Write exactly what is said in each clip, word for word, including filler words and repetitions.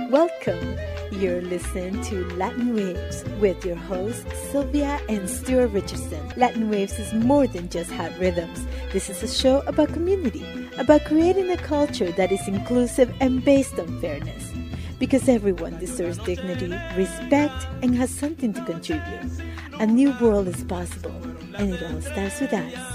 Welcome. You're listening to Latin Waves with your hosts Sylvia and Stuart Richardson. Latin Waves is more than just hot rhythms. This is a show about community, about creating a culture that is inclusive and based on fairness. Because everyone deserves dignity, respect, and has something to contribute. A new world is possible, and it all starts with us.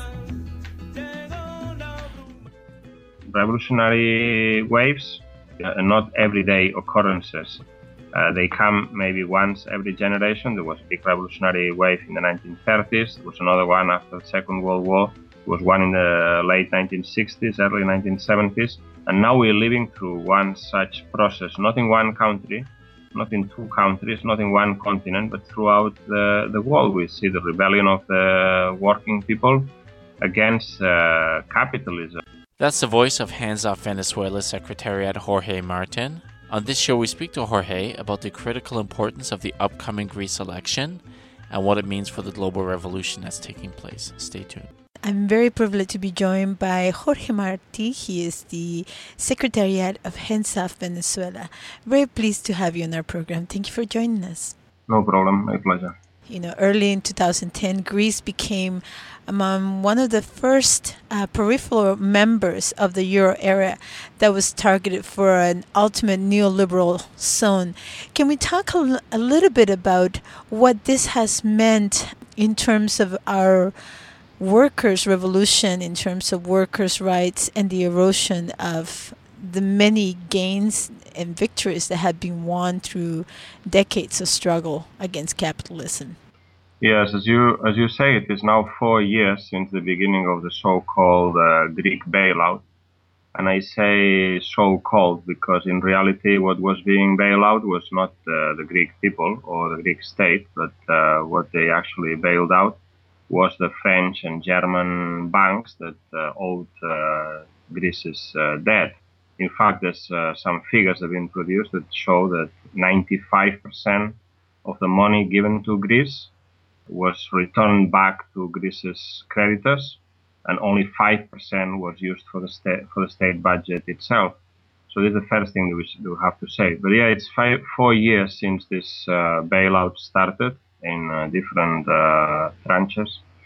Revolutionary waves are not everyday occurrences. Uh, they come maybe once every generation. There was a big revolutionary wave in the nineteen thirties. There was another one after the Second World War. There was one in the late nineteen sixties, early nineteen seventies. And now we're living through one such process, not in one country, not in two countries, not in one continent, but throughout the, the world. We see the rebellion of the working people against uh, capitalism. That's the voice of Hands Off Venezuela Secretariat Jorge Martin. On this show, we speak to Jorge about the critical importance of the upcoming Greece election and what it means for the global revolution that's taking place. Stay tuned. I'm very privileged to be joined by Jorge Marti. He is the Secretariat of Hands Off Venezuela. Very pleased to have you on our program. Thank you for joining us. No problem. My pleasure. You know, early in two thousand ten, Greece became among one of the first uh, peripheral members of the Euro area that was targeted for an ultimate neoliberal zone. Can we talk a, l- a little bit about what this has meant in terms of our workers' revolution, in terms of workers' rights and the erosion of the many gains and victories that have been won through decades of struggle against capitalism? Yes, as you as you say, it is now four years since the beginning of the so-called uh, Greek bailout. And I say so-called because in reality what was being bailed out was not uh, the Greek people or the Greek state, but uh, what they actually bailed out was the French and German banks that uh, owed uh, Greece's uh, debt. In fact, there's uh, some figures have been produced that show that ninety-five percent of the money given to Greece was returned back to Greece's creditors, and only five percent was used for the state for the state budget itself. So this is the first thing that we should have to say. But yeah, it's five, four years since this uh, bailout started in uh, different uh, tranches,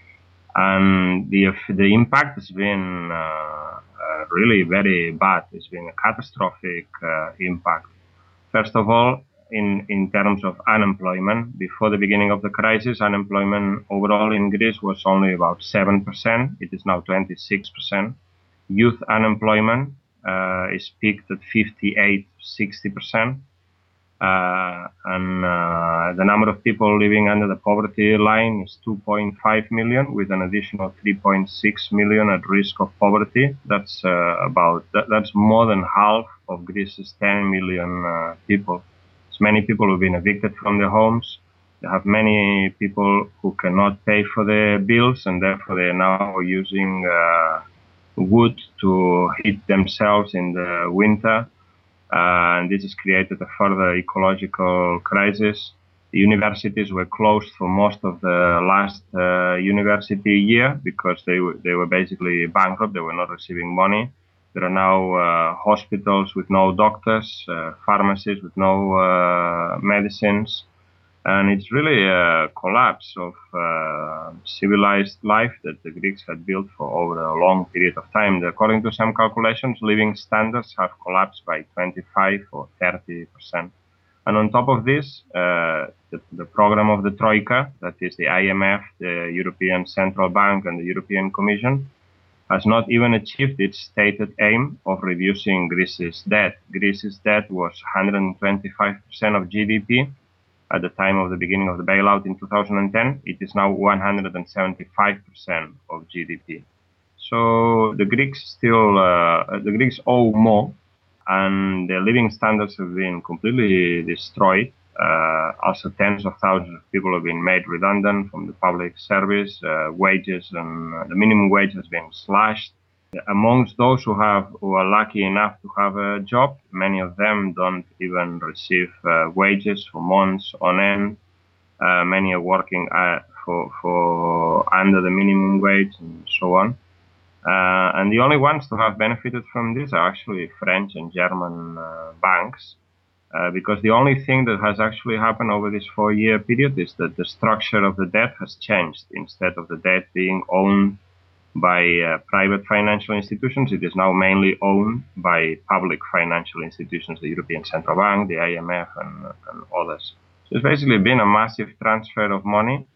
and the the impact has been uh, uh, really very bad. It's been a catastrophic uh, impact. First of all, in in terms of unemployment, before the beginning of the crisis, unemployment overall in Greece was only about seven percent. It is now twenty-six percent. Youth unemployment uh, is peaked at fifty-eight, sixty percent. Uh, and uh, the number of people living under the poverty line is two point five million, with an additional three point six million at risk of poverty. That's uh, about that, that's more than half of Greece's ten million uh, people. So many people who've been evicted from their homes. They have many people who cannot pay for their bills, and therefore they are now using uh, wood to heat themselves in the winter. Uh, and this has created a further ecological crisis. The universities were closed for most of the last uh, university year because they were, they were basically bankrupt. They were not receiving money. There are now uh, hospitals with no doctors, uh, pharmacies with no uh, medicines. And it's really a collapse of uh, civilized life that the Greeks had built for over a long period of time. According to some calculations, living standards have collapsed by twenty-five or thirty percent. And on top of this, uh, the, the program of the Troika, that is the I M F, the European Central Bank, and the European Commission, has not even achieved its stated aim of reducing Greece's debt. Greece's debt was one hundred twenty-five percent of G D P. At the time of the beginning of the bailout in two thousand ten, it is now one hundred seventy-five percent of G D P. So the Greeks still, uh, the Greeks owe more, and their living standards have been completely destroyed. Uh, also, tens of thousands of people have been made redundant from the public service. Uh, wages and uh, the minimum wage has been slashed. Amongst those who have who are lucky enough to have a job, many of them don't even receive uh, wages for months on end. Uh, many are working uh, for for under the minimum wage and so on. Uh, and the only ones to have benefited from this are actually French and German uh, banks. Uh, because the only thing that has actually happened over this four-year period is that the structure of the debt has changed. Instead of the debt being owned by uh, private financial institutions, it is now mainly owned by public financial institutions, the European Central Bank, the I M F, and, and others. So it's basically been a massive transfer of money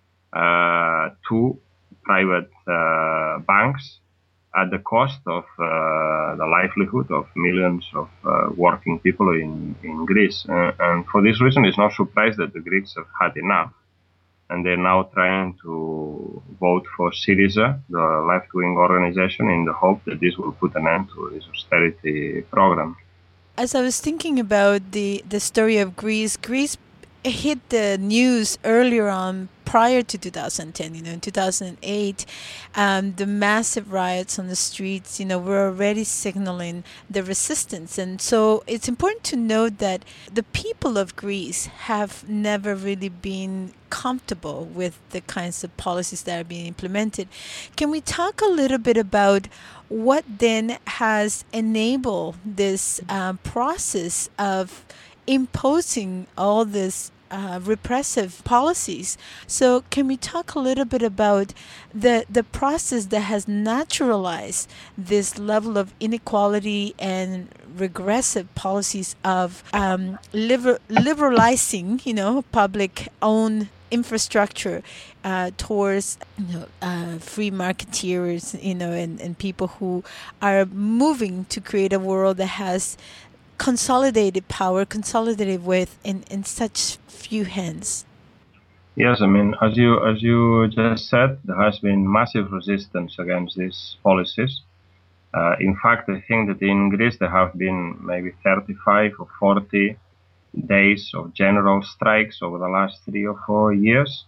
uh, to private uh, banks at the cost of uh, the livelihood of millions of uh, working people in, in Greece. Uh, and for this reason, it's no surprise that the Greeks have had enough. And they're now trying to vote for Syriza, the left-wing organization, in the hope that this will put an end to this austerity program. As I was thinking about the, the story of Greece, Greece hit the news earlier on prior to two thousand ten. You know, in two thousand eight, um, the massive riots on the streets, you know, were already signaling the resistance. And so it's important to note that the people of Greece have never really been comfortable with the kinds of policies that are being implemented. Can we talk a little bit about what then has enabled this uh, process of imposing all this uh, repressive policies? So can we talk a little bit about the the process that has naturalized this level of inequality and regressive policies of um, liber- liberalizing, you know, public-owned infrastructure uh, towards, you know, uh, free marketeers, you know, and, and people who are moving to create a world that has consolidated power, consolidated wealth in, in such few hands? Yes, I mean, as you as you just said, there has been massive resistance against these policies. Uh, in fact, I think that in Greece there have been maybe thirty-five or forty days of general strikes over the last three or four years.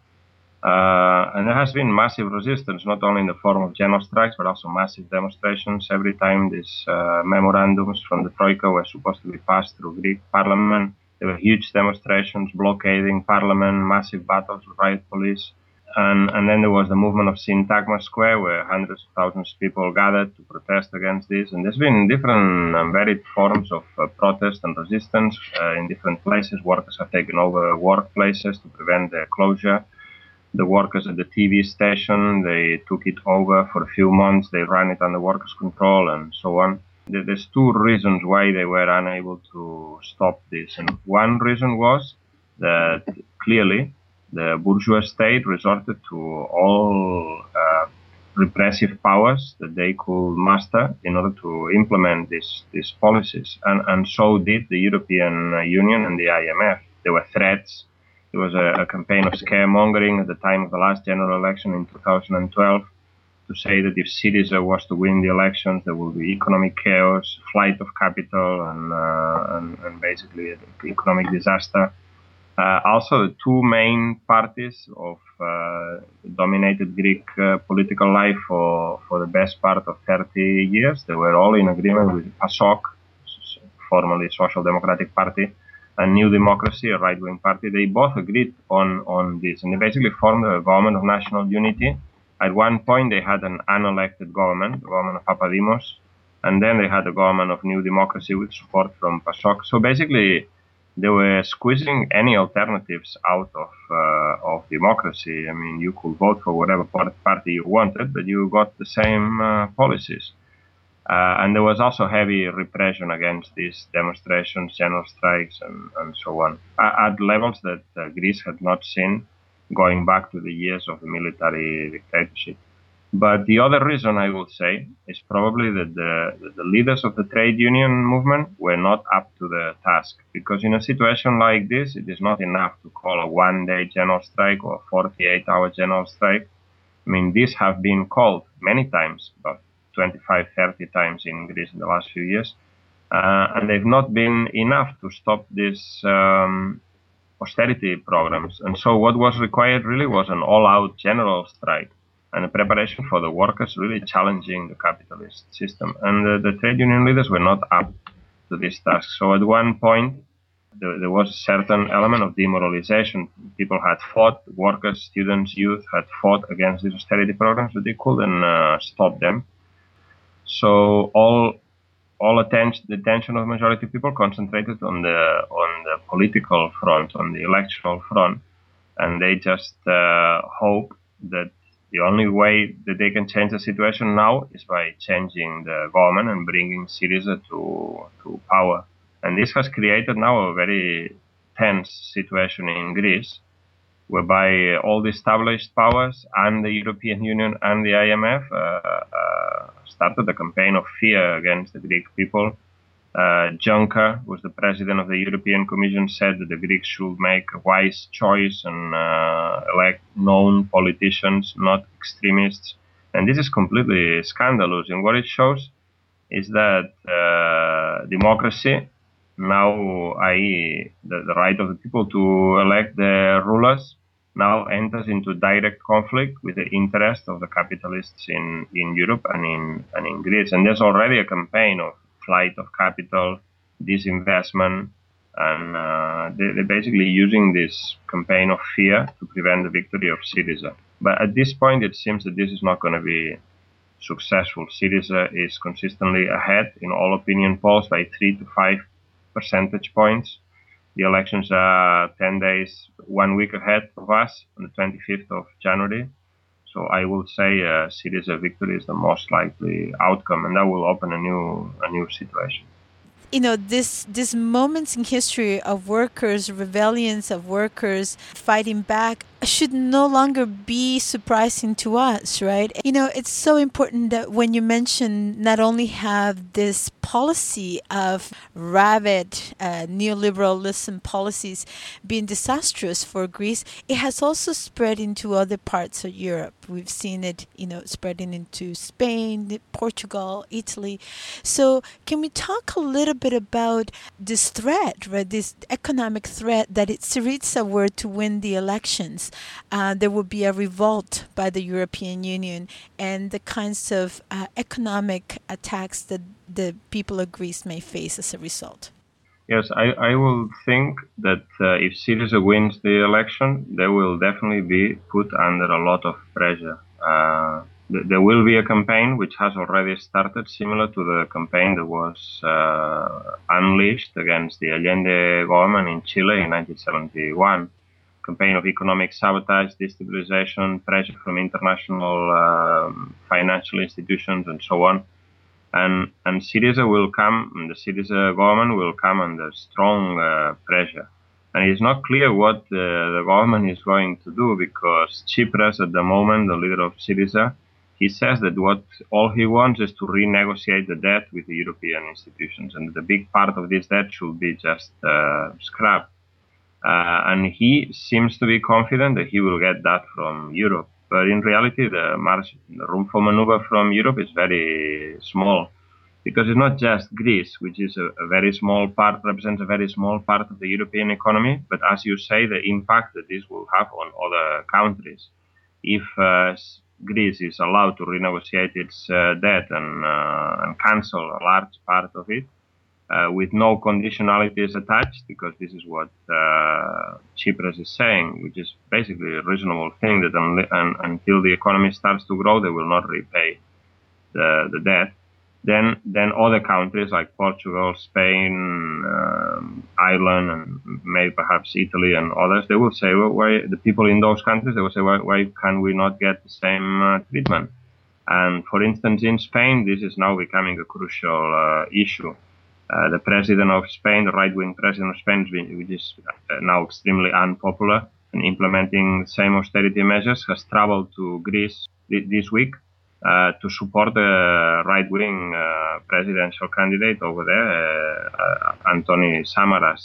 Uh, and there has been massive resistance, not only in the form of general strikes, but also massive demonstrations. Every time these uh, memorandums from the Troika were supposed to be passed through Greek parliament, there were huge demonstrations, blockading parliament, massive battles with riot police. And, and then there was the movement of Syntagma Square, where hundreds of thousands of people gathered to protest against this. And there's been different and varied forms of uh, protest and resistance uh, in different places. Workers have taken over workplaces to prevent their closure. The workers at the T V station, they took it over for a few months. They ran it under workers' control and so on. There's two reasons why they were unable to stop this. And one reason was that clearly the bourgeois state resorted to all uh, repressive powers that they could muster in order to implement this, these policies. And, and so did the European Union and the I M F. There were threats. There was a, a campaign of scaremongering at the time of the last general election in two thousand twelve to say that if Syriza was to win the elections, there will be economic chaos, flight of capital, and, uh, and, and basically an economic disaster. Uh, also, the two main parties of uh, dominated Greek uh, political life for, for the best part of thirty years, they were all in agreement with PASOK, formerly Social Democratic Party, and New Democracy, a right-wing party. They both agreed on, on this, and they basically formed a government of national unity. At one point, they had an unelected government, the government of Papadimos, and then they had a government of New Democracy with support from PASOK. So basically, they were squeezing any alternatives out of uh, of democracy. I mean, you could vote for whatever party you wanted, but you got the same uh, policies. Uh, and there was also heavy repression against these demonstrations, general strikes, and, and so on, at, at levels that uh, Greece had not seen going back to the years of the military dictatorship. But the other reason, I would say, is probably that the, that the leaders of the trade union movement were not up to the task. Because in a situation like this, it is not enough to call a one-day general strike or a forty-eight hour general strike. I mean, these have been called many times, but twenty-five, thirty times in Greece in the last few years. Uh, and they've not been enough to stop these um, austerity programs. And so what was required really was an all-out general strike and a preparation for the workers really challenging the capitalist system. And uh, the trade union leaders were not up to this task. So at one point, there, there was a certain element of demoralization. People had fought, workers, students, youth had fought against these austerity programs, but they couldn't uh, stop them. So all all attention, the attention of the majority of people concentrated on the on the political front, on the electoral front, and they just uh, hope that the only way that they can change the situation now is by changing the government and bringing Syriza to to power. And this has created now a very tense situation in Greece, whereby all the established powers and the European Union and the I M F uh, uh, started a campaign of fear against the Greek people. Uh, Juncker, who was the president of the European Commission, said that the Greeks should make a wise choice and uh, elect known politicians, not extremists. And this is completely scandalous. And what it shows is that uh, democracy, now that is the, the right of the people to elect the rulers, now enters into direct conflict with the interest of the capitalists in, in Europe and in, and in Greece. And there's already a campaign of flight of capital, disinvestment, and uh, they, they're basically using this campaign of fear to prevent the victory of Syriza. But at this point, it seems that this is not going to be successful. Syriza is consistently ahead in all opinion polls by three to five percentage points. The elections are ten days, one week ahead of us on the twenty-fifth of January. So I would say uh, Syriza victory is the most likely outcome, and that will open a new a new situation. You know, this these moments in history of workers, rebellions of workers fighting back should no longer be surprising to us, right? You know, it's so important that when you mention not only have this policy of rabid uh, neoliberalism policies being disastrous for Greece, it has also spread into other parts of Europe. We've seen it, you know, spreading into Spain, Portugal, Italy. So can we talk a little bit about this threat, right? This economic threat that if Syriza were to win the elections, Uh, there would be a revolt by the European Union and the kinds of uh, economic attacks that the people of Greece may face as a result. Yes, I, I will think that uh, if Syriza wins the election, they will definitely be put under a lot of pressure. Uh, th- there will be a campaign which has already started, similar to the campaign that was uh, unleashed against the Allende government in Chile in nineteen seventy-one. Campaign of economic sabotage, destabilization, pressure from international um, financial institutions, and so on. And and Syriza will come, and the Syriza government will come under strong uh, pressure. And it's not clear what uh, the government is going to do, because Tsipras, at the moment, the leader of Syriza, he says that what all he wants is to renegotiate the debt with the European institutions, and the big part of this debt should be just uh, scrapped. Uh, and he seems to be confident that he will get that from Europe. But in reality, the, margin, the room for maneuver from Europe is very small, because it's not just Greece, which is a, a very small part, represents a very small part of the European economy, but as you say, the impact that this will have on other countries. If uh, Greece is allowed to renegotiate its uh, debt and, uh, and cancel a large part of it, Uh, with no conditionalities attached, because this is what uh, Tsipras is saying, which is basically a reasonable thing, that un- un- until the economy starts to grow, they will not repay the, the debt. Then then other countries like Portugal, Spain, um, Ireland, and maybe perhaps Italy and others, they will say, well, why the people in those countries, they will say, why, why can we not get the same uh, treatment? And for instance, in Spain, this is now becoming a crucial uh, issue. Uh, the president of Spain, the right-wing president of Spain, which is uh, now extremely unpopular and implementing the same austerity measures, has traveled to Greece th- this week uh, to support the right-wing uh, presidential candidate over there, uh, uh, Antoni Samaras.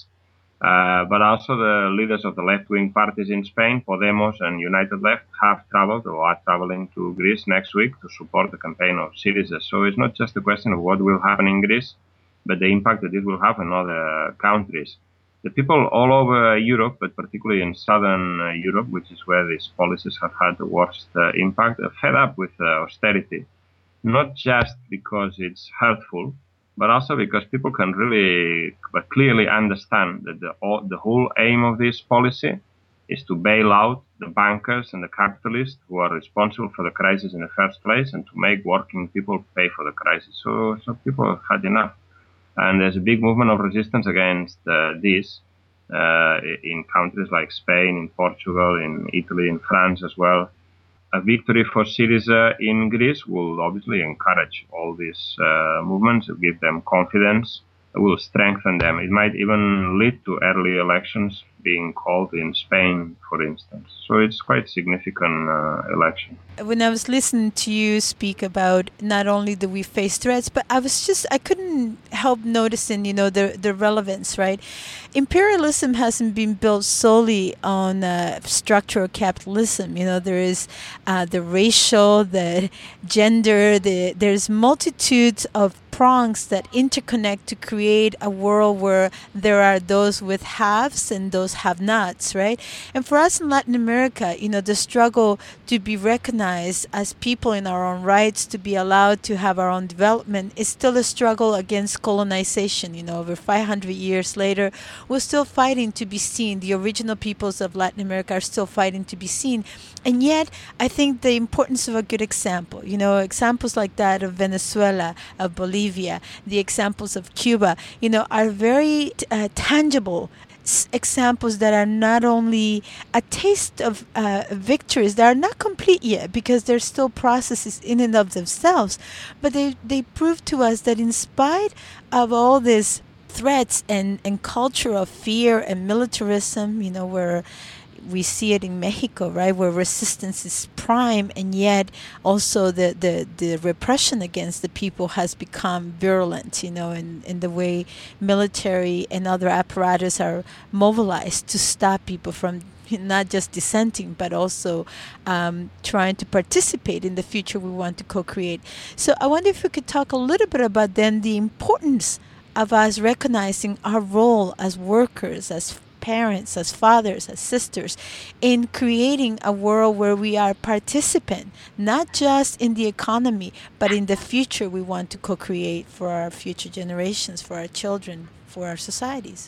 Uh, but also the leaders of the left-wing parties in Spain, Podemos and United Left, have traveled or are traveling to Greece next week to support the campaign of Syriza. So it's not just a question of what will happen in Greece, but the impact that it will have on other countries. The people all over Europe, but particularly in southern uh, Europe, which is where these policies have had the worst uh, impact, are fed up with uh, austerity. Not just because it's hurtful, but also because people can really but clearly understand that the, all, the whole aim of this policy is to bail out the bankers and the capitalists who are responsible for the crisis in the first place, and to make working people pay for the crisis. So, so people have had enough. And there's a big movement of resistance against uh, this. uh, in countries like Spain, in Portugal, in Italy, in France as well. A victory for Syriza in Greece will obviously encourage all these uh, movements, give them confidence, will strengthen them. It might even lead to early elections being called in Spain, for instance. So it's quite significant uh, election. When I was listening to you speak about not only do we face threats, but I was just, I couldn't help noticing, you know, the, the relevance, right? Imperialism hasn't been built solely on uh, structural capitalism. You know, there is uh, the racial, the gender, the there's multitudes of prongs that interconnect to create a world where there are those with haves and those have-nots, right? And for us in Latin America, you know, the struggle to be recognized as people in our own rights, to be allowed to have our own development, is still a struggle against colonization. You know, over five hundred years later, we're still fighting to be seen. The original peoples of Latin America are still fighting to be seen. And yet, I think the importance of a good example, you know, examples like that of Venezuela, of Bolivia, the examples of Cuba, you know, are very uh, tangible examples that are not only a taste of uh, victories that are not complete yet because they're still processes in and of themselves, but they, they prove to us that in spite of all these threats and, and culture of fear and militarism, you know, where we see it in Mexico, right, where resistance is prime, and yet also the, the, the repression against the people has become virulent, you know, in, in the way military and other apparatus are mobilized to stop people from not just dissenting, but also um, trying to participate in the future we want to co-create. So I wonder if we could talk a little bit about then the importance of us recognizing our role as workers, as parents, as fathers, as sisters, in creating a world where we are participant, not just in the economy, but in the future we want to co-create for our future generations, for our children, for our societies.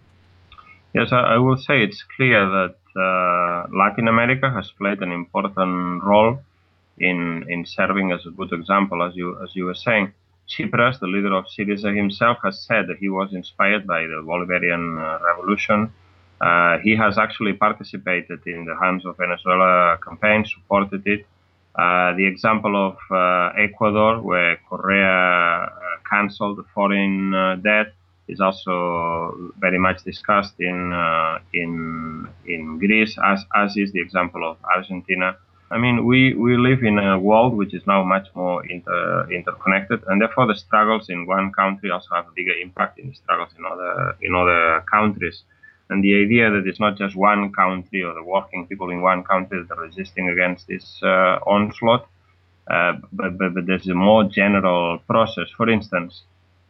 Yes, I, I will say it's clear that uh, Latin America has played an important role in in serving as a good example, as you as you were saying. Tsipras, the leader of Syriza himself, has said that he was inspired by the Bolivarian uh, revolution. Uh, he has actually participated in the Hands of Venezuela campaign, supported it. Uh, the example of uh, Ecuador, where Correa uh, cancelled the foreign uh, debt, is also very much discussed in uh, in in Greece, as as is the example of Argentina. I mean, we, we live in a world which is now much more inter, interconnected, and therefore the struggles in one country also have a bigger impact in the struggles in other in other countries. And the idea that it's not just one country or the working people in one country that are resisting against this uh, onslaught, uh, but, but, but there's a more general process. For instance,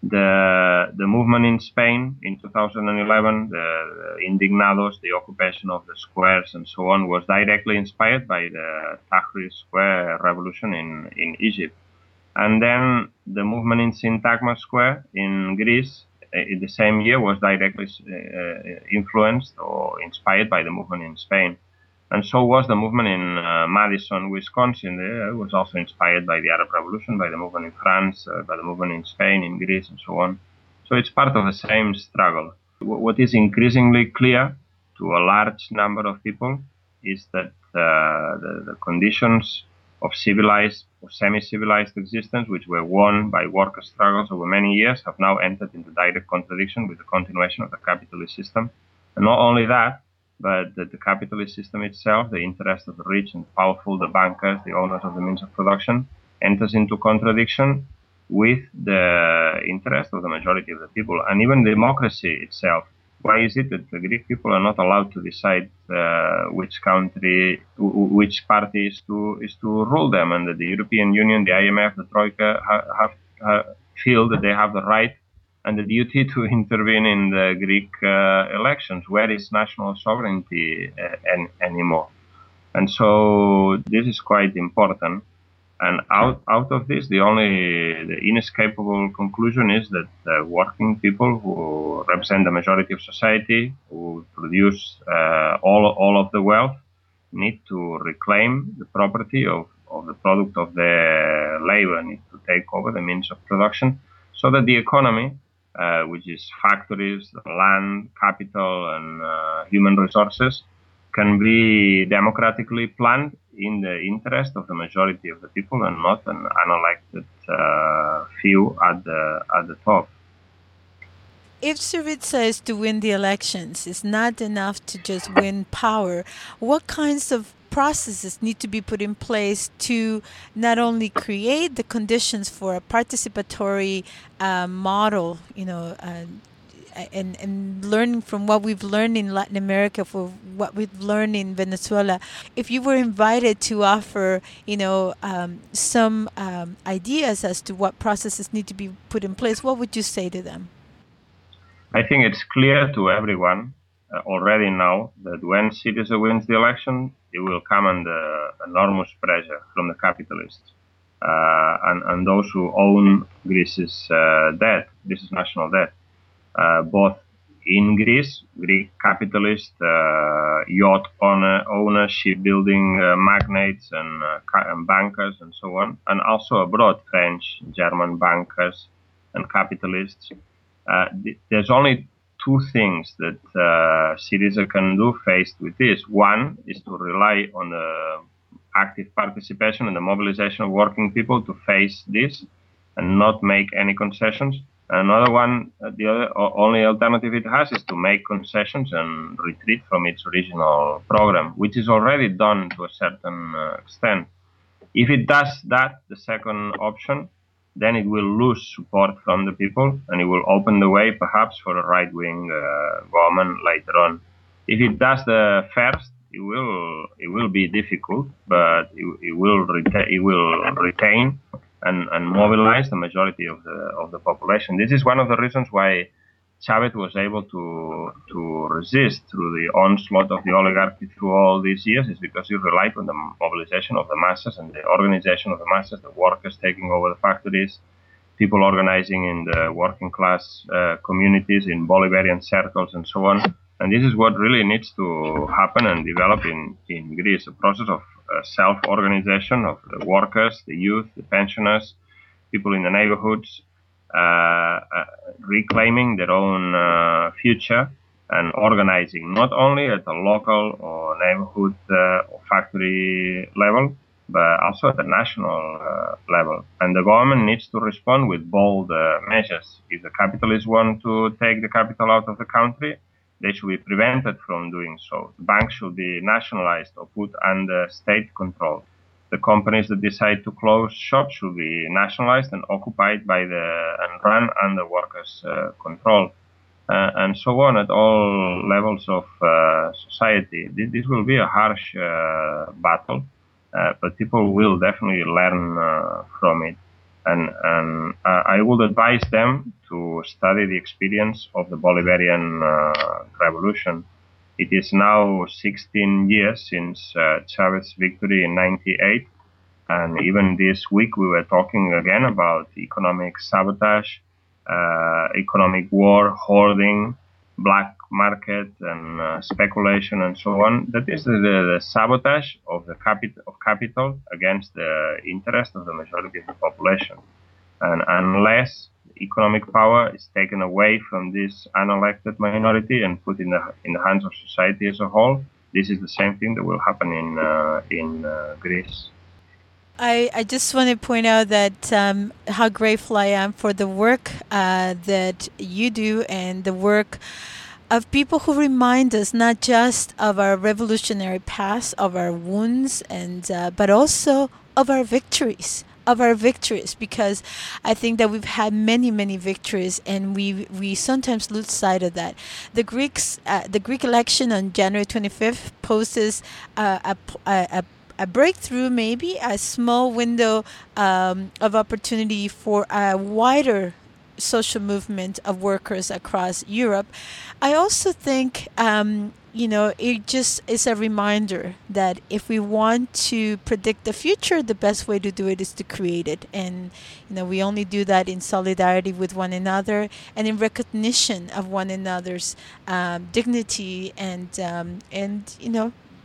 the the movement in Spain in two thousand eleven, the, the Indignados, the occupation of the squares and so on, was directly inspired by the Tahrir Square revolution in, in Egypt. And then the movement in Syntagma Square in Greece in the same year was directly uh, influenced or inspired by the movement in Spain. And so was the movement in uh, Madison, Wisconsin. It was also inspired by the Arab Revolution, by the movement in France, uh, by the movement in Spain, in Greece, and so on. So it's part of the same struggle. What is increasingly clear to a large number of people is that uh, the, the conditions of civilized or semi-civilized existence, which were won by worker struggles over many years, have now entered into direct contradiction with the continuation of the capitalist system. And not only that, but that the capitalist system itself, the interest of the rich and powerful, the bankers, the owners of the means of production, enters into contradiction with the interest of the majority of the people. And even democracy itself. Why is it that the Greek people are not allowed to decide uh, which country, which party is to is to rule them, and that the European Union, the I M F, the Troika have, have, have feel that they have the right and the duty to intervene in the Greek uh, elections? Where is national sovereignty uh, an, anymore? And so this is quite important. And out out of this, the only the inescapable conclusion is that the working people who represent the majority of society, who produce uh, all all of the wealth, need to reclaim the property of, of the product of their labor, need to take over the means of production, so that the economy uh, which is factories, land, capital, and uh, human resources, can be democratically planned in the interest of the majority of the people and not an unelected uh, few at the at the top. If Syriza is to win the elections, it's not enough to just win power. What kinds of processes need to be put in place to not only create the conditions for a participatory uh, model, you know, uh, and and learning from what we've learned in Latin America, for what we've learned in Venezuela. If you were invited to offer, you know, um, some um, ideas as to what processes need to be put in place, what would you say to them? I think it's clear to everyone uh, already now that when Syriza wins the election, it will come under enormous pressure from the capitalists uh, and, and those who own Greece's uh, debt, Greece's national debt, uh, both in Greece, Greek capitalists, uh, yacht owner, owners, shipbuilding uh, magnates, and, uh, and bankers, and so on, and also abroad, French, German bankers and capitalists. Uh, th- there's only two things that uh, Syriza can do faced with this. One is to rely on the active participation and the mobilization of working people to face this and not make any concessions. Another one, uh, the other, only alternative it has is to make concessions and retreat from its original program, which is already done to a certain uh, extent. If it does that, the second option, then it will lose support from the people and it will open the way perhaps for a right-wing uh, government later on. If it does the first, it will it will be difficult, but it, it will reta- it will retain and, and mobilize the majority of the of the population. This is one of the reasons why Chavez was able to to resist through the onslaught of the oligarchy through all these years, is because he relied on the mobilization of the masses and the organization of the masses, the workers taking over the factories, people organizing in the working class uh, communities, in Bolivarian circles, and so on. And this is what really needs to happen and develop in, in Greece, a process of uh, self-organization of the workers, the youth, the pensioners, people in the neighborhoods, uh, uh, reclaiming their own uh, future and organizing not only at the local or neighborhood uh, or factory level, but also at the national uh, level. And the government needs to respond with bold uh, measures. If the capitalists want to take the capital out of the country, they should be prevented from doing so. The banks should be nationalized or put under state control. The companies that decide to close shop should be nationalized and occupied by the and run under workers' uh, control, uh, and so on at all levels of uh, society. This, this will be a harsh uh, battle, uh, but people will definitely learn uh, from it. And, and uh, I would advise them to study the experience of the Bolivarian uh, revolution. It is now sixteen years since uh, Chavez's victory in ninety-eight. And even this week we were talking again about economic sabotage, uh, economic war, hoarding, black market and uh, speculation and so on. That is the, the, the sabotage of the capit- of capital against the interest of the majority of the population. And unless economic power is taken away from this unelected minority and put in the in the hands of society as a whole, this is the same thing that will happen in uh, in uh, Greece. I, I just want to point out that um, how grateful I am for the work uh, that you do and the work of people who remind us not just of our revolutionary past, of our wounds, and uh, but also of our victories. Of our victories, because I think that we've had many, many victories, and we we sometimes lose sight of that. The Greeks, uh, the Greek election on January twenty-fifth poses uh, a, a a breakthrough, maybe a small window um, of opportunity for a wider social movement of workers across Europe. I also think, um, you know, it just is a reminder that if we want to predict the future, the best way to do it is to create it. And, you know, we only do that in solidarity with one another and in recognition of one another's um, dignity and, um, and, you know,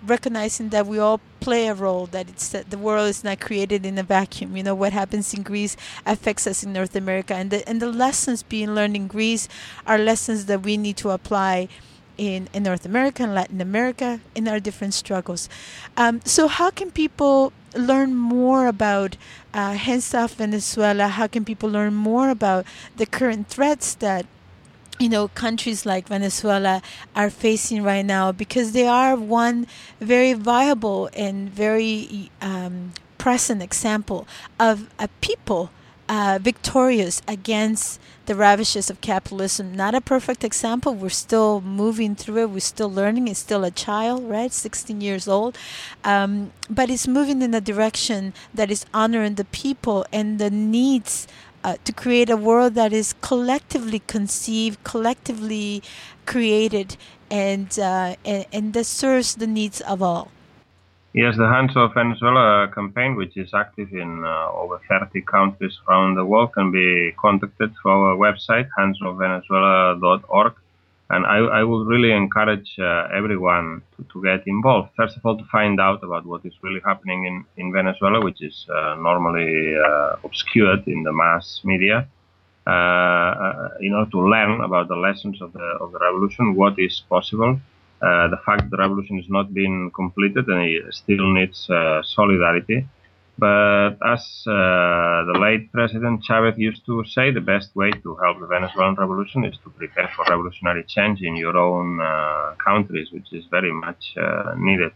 recognizing that we all play a role, that it's that the world is not created in a vacuum. You know, what happens in Greece affects us in North America, and the and the lessons being learned in Greece are lessons that we need to apply in, in North America and Latin America in our different struggles. Um, so how can people learn more about uh, Hands Off Venezuela? How can people learn more about the current threats that, you know, countries like Venezuela are facing right now? Because they are one very viable and very um, present example of a people uh, victorious against the ravages of capitalism. Not a perfect example. We're still moving through it. We're still learning. It's still a child, right? sixteen years old. Um, but it's moving in a direction that is honoring the people and the needs uh, to create a world that is collectively conceived, collectively created, and, uh, and, and that serves the needs of all. Yes, the Hands Off Venezuela campaign, which is active in uh, over thirty countries around the world, can be contacted through our website, hands off venezuela dot org. And I, I would really encourage uh, everyone to, to get involved. First of all, to find out about what is really happening in, in Venezuela, which is uh, normally uh, obscured in the mass media, uh, uh, in order to learn about the lessons of the, of the revolution, what is possible. Uh, the fact the revolution is not being completed and it still needs uh, solidarity. But as uh, the late President Chavez used to say, the best way to help the Venezuelan revolution is to prepare for revolutionary change in your own uh, countries, which is very much uh, needed.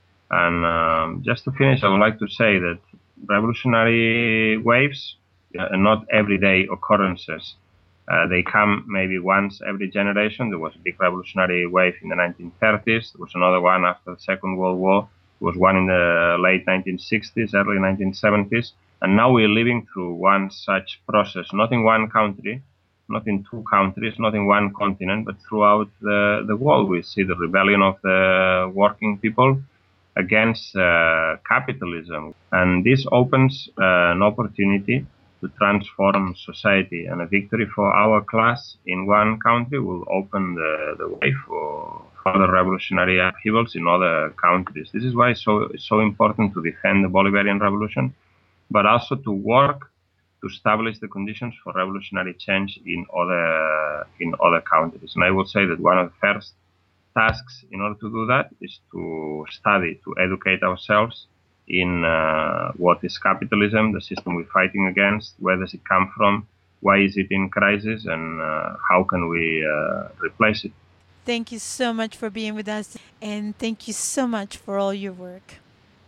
And um, just to finish, I would like to say that revolutionary waves are not everyday occurrences. Uh, they come maybe once every generation. There was a big revolutionary wave in the nineteen thirties. There was another one after the Second World War. There was one in the late nineteen sixties, early nineteen seventies. And now we're living through one such process, not in one country, not in two countries, not in one continent, but throughout the, the world. We see the rebellion of the working people against uh, capitalism. And this opens uh, an opportunity to transform society, and a victory for our class in one country will open the, the way for further revolutionary upheavals in other countries. This is why it's so, it's so important to defend the Bolivarian revolution, but also to work to establish the conditions for revolutionary change in other, in other countries. And I would say that one of the first tasks in order to do that is to study, to educate ourselves in uh, what is capitalism, the system we're fighting against, where does it come from, why is it in crisis, and uh, how can we uh, replace it. Thank you so much for being with us, and thank you so much for all your work.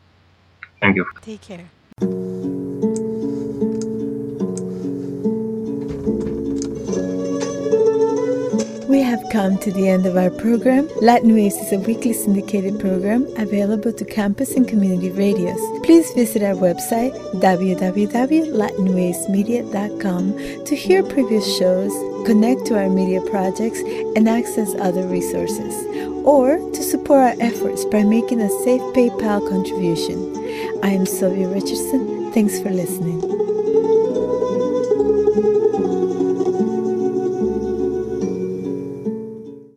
Thank you. Take care. We have come to the end of our program. Latin Waves is a weekly syndicated program available to campus and community radios. Please visit our website, w w w dot latin waves media dot com, to hear previous shows, connect to our media projects, and access other resources, or to support our efforts by making a safe PayPal contribution. I am Sylvia Richardson. Thanks for listening.